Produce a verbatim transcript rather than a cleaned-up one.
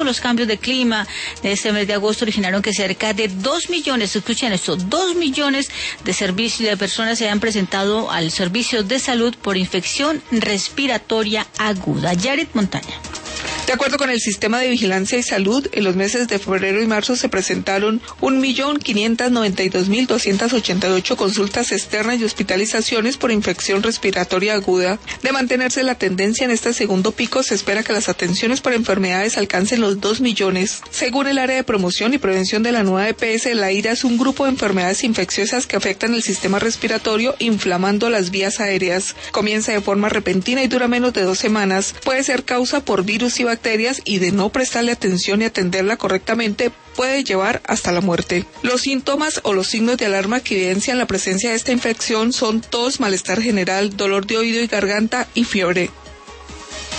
Los cambios de clima de este mes de agosto originaron que cerca de dos millones, escuchen esto, dos millones de servicios de personas se han presentado al servicio de salud por infección respiratoria aguda. Yarit Montaña. De acuerdo con el Sistema de Vigilancia y Salud, en los meses de febrero y marzo se presentaron un millón quinientos noventa y dos mil doscientas ochenta y ocho consultas externas y hospitalizaciones por infección respiratoria aguda. De mantenerse la tendencia en este segundo pico, se espera que las atenciones por enfermedades alcancen los dos millones. Según el área de promoción y prevención de la nueva E P S, la I R A es un grupo de enfermedades infecciosas que afectan el sistema respiratorio, inflamando las vías aéreas. Comienza de forma repentina y dura menos de dos semanas. Puede ser causa por virus y bacterias y de no prestarle atención y atenderla correctamente puede llevar hasta la muerte. Los síntomas o los signos de alarma que evidencian la presencia de esta infección son tos, malestar general, dolor de oído y garganta y fiebre.